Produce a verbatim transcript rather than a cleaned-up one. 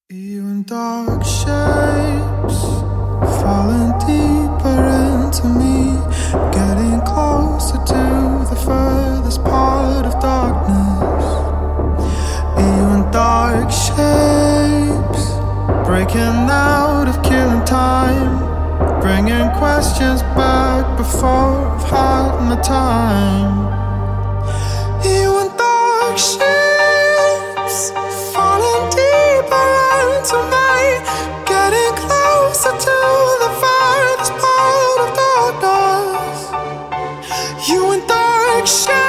Even dark shapes falling deeper into me, getting closer to the furthest part of darkness. Even dark shapes breaking out of killing time, bringing questions back before I've had my time. Even dark shapes falling deeper into me, getting closer to the farthest part of darkness. You and dark shadows.